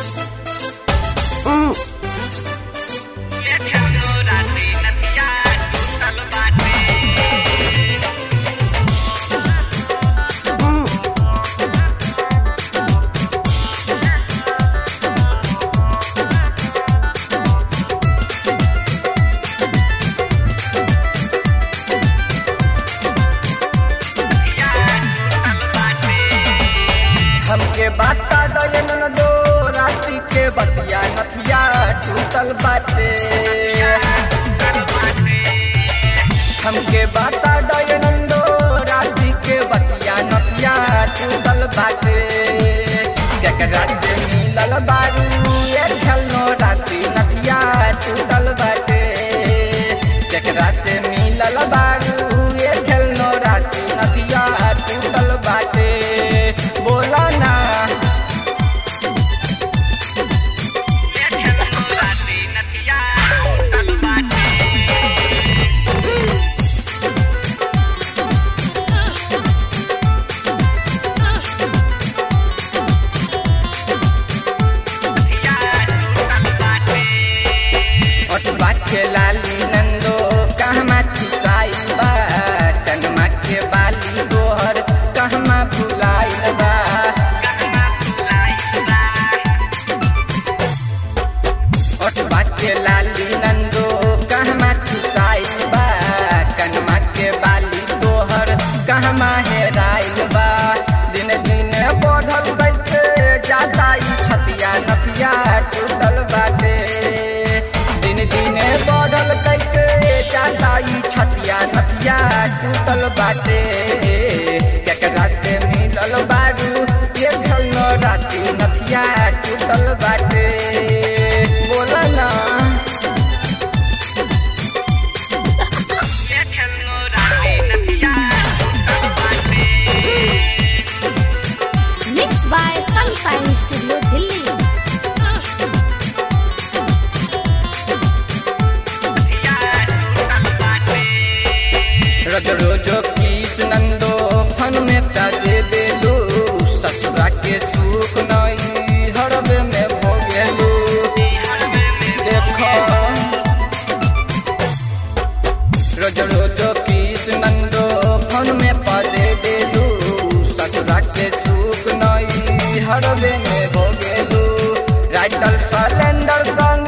हमके बाता दयन दो राती के बतिया नथिया टूटल बाटे। हमके बाता दयन दो राती के बतिया नथिया टूटल बाटे। केकरा से मिलल बारू ये खेलनो राती नथिया टूटल बाटे। केकरा से मिलल बारू ये खेलनो राती नथिया टूटल बाटे। बोला ना अटवा के लाली नंदो कहमा चुसाइल बा। कनमा के बाली तोहर कहमा भुलाइल बा। अटवा के लाली नंदो कहमा चुसाइल बा। कनमा के बाली तोहर कहमा हेराइल बा। दिन दिन बढ़ल कैसे जाता ई छतिया नथिया टूटल बाटे। दिन दिन बढ़ल कैसे जाता ई छतिया नथिया टूटल बाटे। केकरा से मिलल बारू ये खेलनो राती नथिया टूटल बाटे। बोला ना Mixed by Sunshine Studio, Delhi. रोज रोज किस नंदो फन में ता दे देलू। ससुरा के सुख नहीं हरबे में भोगेलू। देखो रोज रोज किस नंदो फन में पा दे देलू। ससुरा के सुख नहीं हरबे में भोगेलू। राइटर सलेंडर संग